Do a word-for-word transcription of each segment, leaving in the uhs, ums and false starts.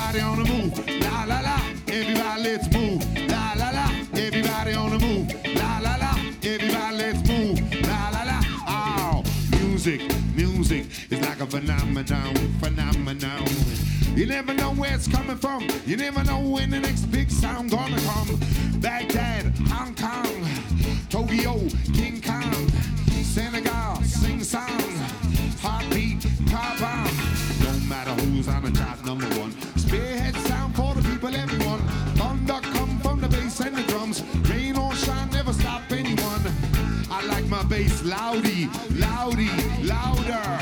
Everybody on the move. La la la. Everybody let's move. La la la. Everybody on the move. La la la. Everybody let's move. La la la. Oh, music, music is like a phenomenon, phenomenon. You never know where it's coming from. You never know when the next big sound gonna come. Baghdad, Hong Kong, Tokyo, King Kong, Senegal, sing song, heartbeat, car bomb. No matter who's on the top, number one. Spearhead sound for the people, everyone. Thunder come from the bass and the drums. Rain or shine, never stop anyone. I like my bass loudy, loudy, louder.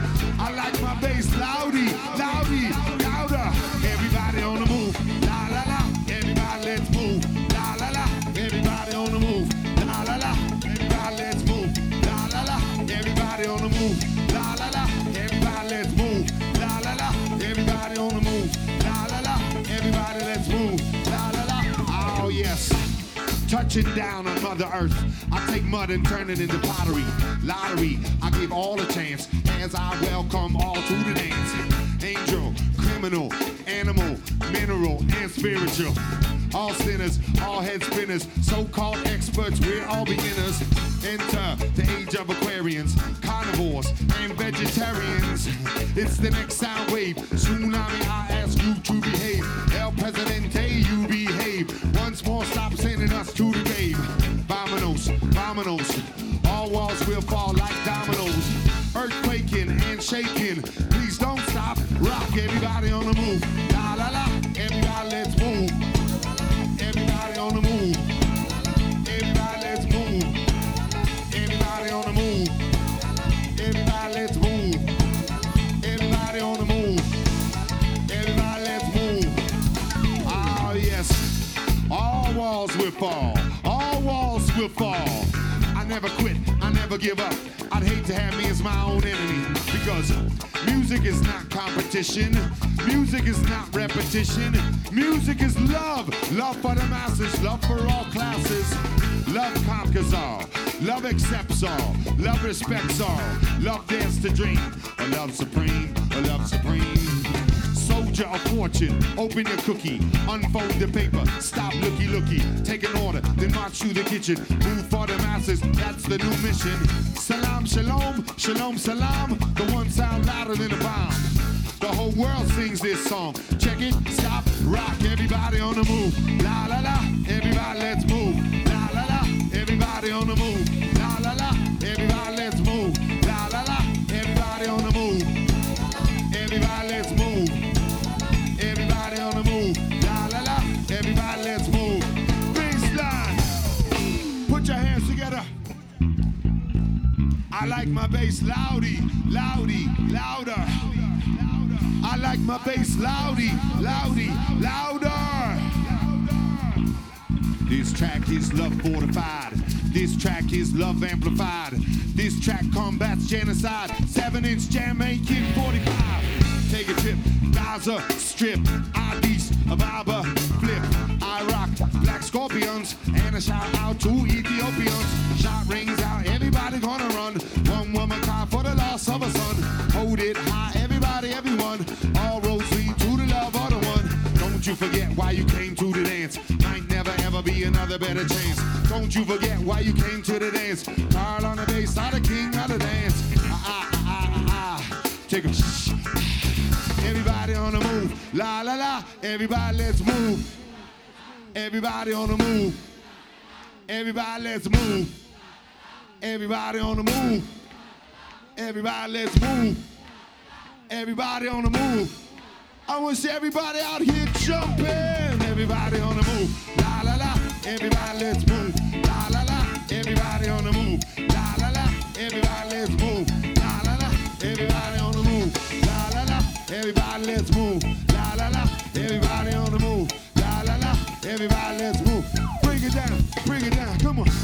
I like my bass loudy, loudy, louder. Everybody on the move, la la la. Everybody let's move, la la la. Everybody on the move, la la la. Everybody let's move, la la la. Everybody on the move, la la la. Everybody let's move, la la la. Everybody on the move, la la la. Everybody let's move, la la la. Oh yes. Touching down on Mother Earth, I take mud and turn it into pottery. Lottery, I give all a chance as I welcome all to the dance. Angel, criminal, animal, mineral, and spiritual. All sinners, all head spinners, so-called experts, we're all beginners. Enter the age of Aquarians, carnivores, and vegetarians. It's the next sound wave. Tsunami, I ask you to behave. El Presidente, you behave. Once more, stop sending us to the grave. Vamonos, vamonos. All walls will fall like dominoes. Earthquaking and shaking. Please don't stop. Rock, everybody on the move. La la la. Everybody let's move. Everybody on the move. Everybody let's move. Everybody on the move. Everybody let's move. Everybody on the move. Everybody let's move. Oh yes. All walls will fall. All walls will fall. I never quit. I never give up. I'd hate to have me as my own enemy, because music is not competition. Music is not repetition. Music is love. Love for the masses. Love for all classes. Love conquers all. Love accepts all. Love respects all. Love dares to dream. A love supreme. A love supreme. Soldier of fortune, open your cookie, unfold the paper, stop looky looky, take an order, then march through the kitchen, move for the masses, that's the new mission. Salam, shalom, shalom, salam, the one sound louder than a bomb. The whole world sings this song, check it, stop, rock, everybody on the move, la la la, everybody let's move, la la la, everybody on the move, la la la, everybody let's move, la la la, everybody on the move, everybody let's move. Everybody on the move, la la la, everybody let's move. Baseline, put your hands together. I like my bass loudy, loudy, louder. I like my bass loudy, loudy, louder. This track is love fortified. This track is love amplified. This track combats genocide. Seven inch Jamaican forty-five. Take a trip, Gaza Strip, Addis Ababa flip. I rock black scorpions and a shout out to Ethiopians. Shot rings out, everybody gonna run. One woman cry for the loss of a son. Hold it high, everybody, everyone. All roads lead to the love of the one. Don't you forget why you came to the dance. Might never ever be another better chance. Don't you forget why you came to the dance. Carl on the bass, I'm the king of the dance. Ah ah ah ah ah. Take a shh. Everybody on the move, la la la, everybody let's move. Everybody on the move. Everybody let's move. Everybody on the move. Everybody let's move. Everybody on the move. I want to see everybody out here jumping. Everybody on the move, la la la, everybody let's move. La la la, everybody on the move. La la la, everybody let's move. La la la, everybody on the move. La la la, everybody let's move. La la la, everybody on the move. La la la, everybody let's move. Bring it down, bring it down, come on.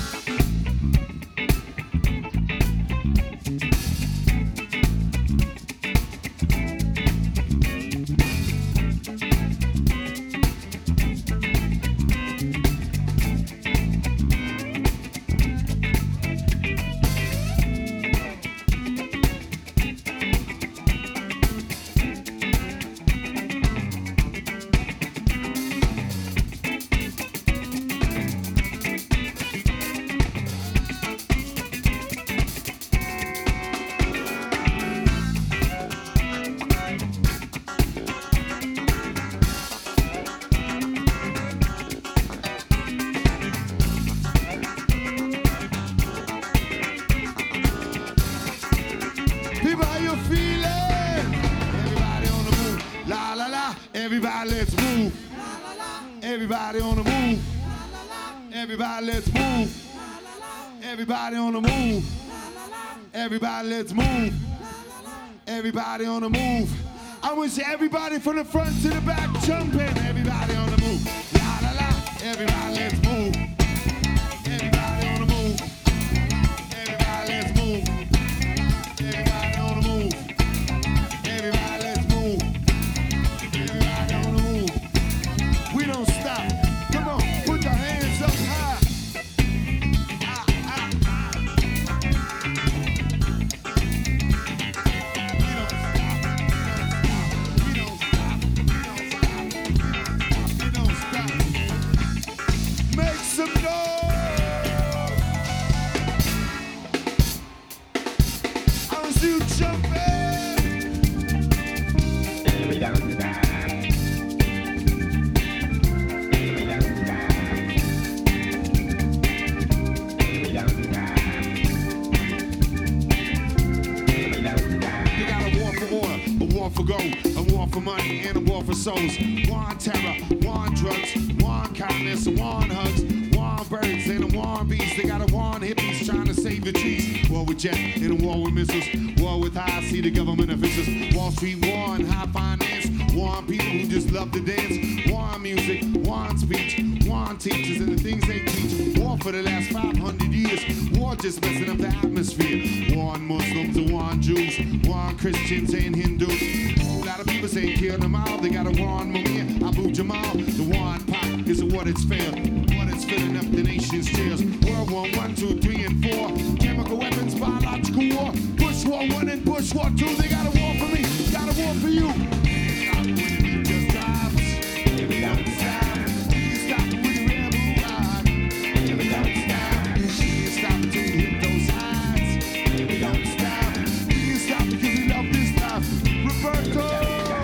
Everybody, let's move. Everybody on the move. Everybody, let's move. Everybody on the move. Everybody, let's move. Everybody on the move. I want to see everybody from the front to the back jumping. Everybody on the move. La la la. Everybody, let's move. Everybody on the move. Everybody, let's move. Everybody on the move. Everybody, let's move. Everybody on the move. We don't stop. Come on, put your hands up high. Ah, ah, ah. We don't stop. We don't stop. We don't stop. We don't stop. We don't stop. Make some noise. I want to see you jumping. We don't stop. A war for gold, a war for money, and a war for souls. War on terror, war on drugs, war on kindness, war on hugs, war on birds, and a war on bees. They got a war on hippies trying to save the trees. War with jet, and a war with missiles. War with high C, the government officials. Wall Street war on high finance. War on people who just love to dance. War on music, war on speech, war on teachers and the things they teach. War for the last five hundred years. War just messing up the atmosphere. War on Muslims and war on Jews. War on Christians and Hindus. A lot of people say kill them all. They got a war on Mumia, Abu Jamal. The war on Pak is a war that's failed. War that's filling up the nation's jails. World War One, Two, Three, and Four. Chemical weapons, biological war. Bush War One and Bush War Two. They got a war for me, got a war for you. Stop when the beat just drops. We don't stop. We stop when the rebel rock. We don't stop. We stop until we hit those highs. We don't stop. We stop because we love this life. Roberto.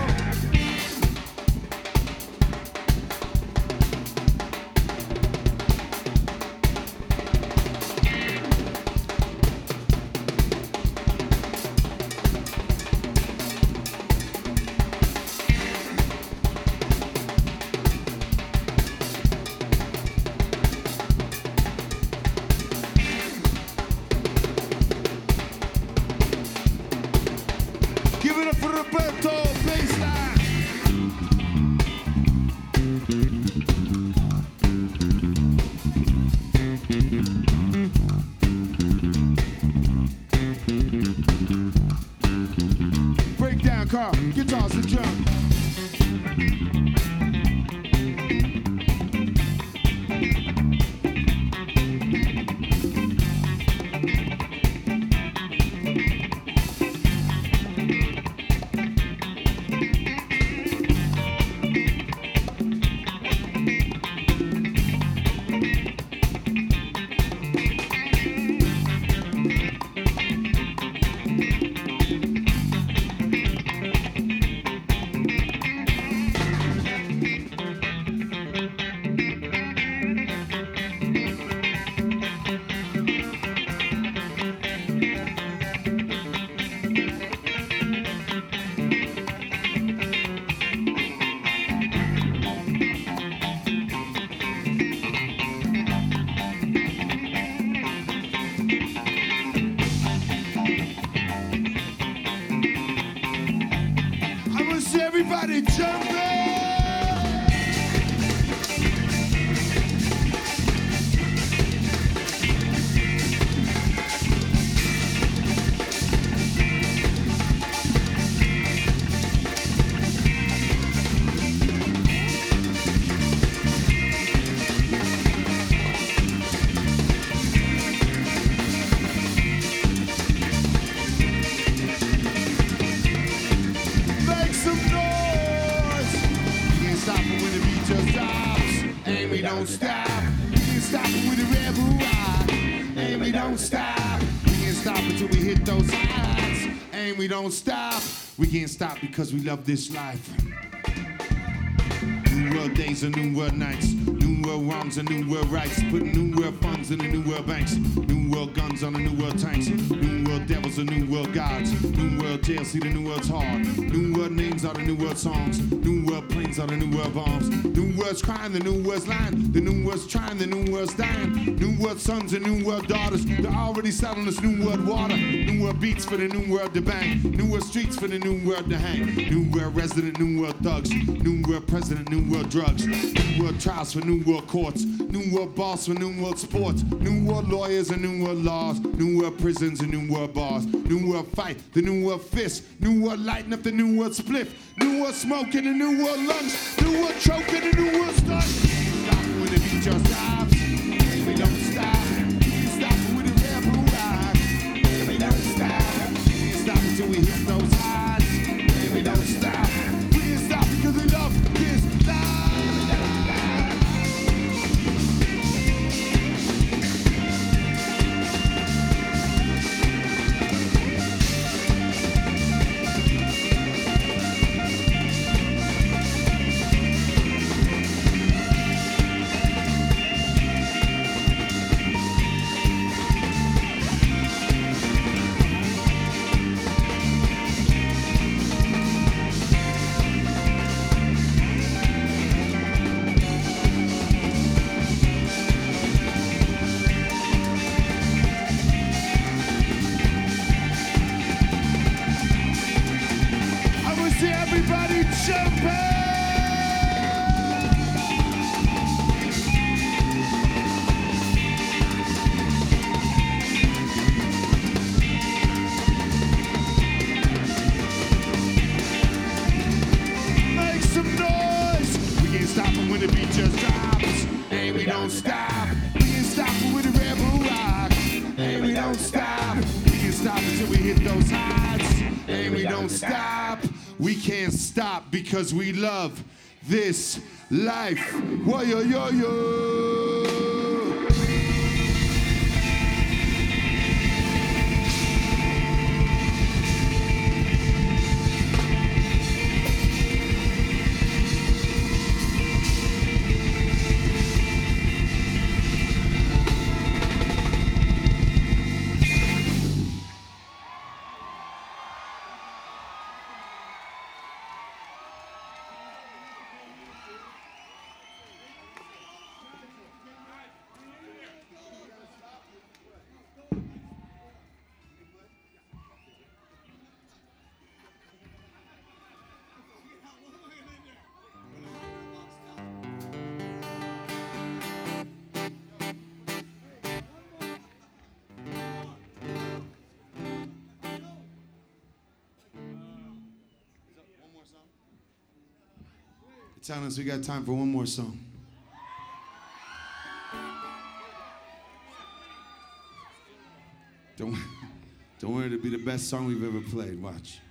Give it up for Roberto, baseline. Breakdown, car, guitars and drums. Everybody jumping! Make some noise! We ain't stopping when the beat just stops. And we don't stop. We ain't stopping with the rebel rock. And we don't stop. We ain't stopping till we hit those heights. And we don't stop. We can't stop because we love this life. New world days and new world nights. New world world wrongs and new world rights. Putting new world funds in the new world banks. New world guns on the new world tanks. New world devils and new world gods. New world jails, see the new world's hard. New world names are the new world songs. New world planes are the new world bombs. New world's crying, the new world's lying. The new world's trying, the new world's dying. New world sons and new world daughters. They're already selling us new world water. New world beats for the new world to bang. New world streets for the new world to hang. New world resident, new world thugs. New world president, new world drugs. New world trials for new world courts. New world boss for new world sports. New world lawyers and new world laws. New world prisons and new world bars. New world fight, the new world fist. New world lighting up the new world spliff. New world smoke in the new world lungs. New world choke in the new world stunt. Stop when the beat just stops. We don't stop. Stop with the rebel rock. We don't stop. We stop until we hit those highs. We don't stop. We can't stop because we love this life. Everybody jumping! Make some noise! We can't stop it when the beat just drops. And we don't stop. We can't stop it with the rebel rock. And we don't stop. We can't stop until we hit those heights. And we don't stop. We can't stop because we love this life. Whoa, yo, yo, yo. Telling us we got time for one more song. Don't, don't worry, it'll be the best song we've ever played. Watch.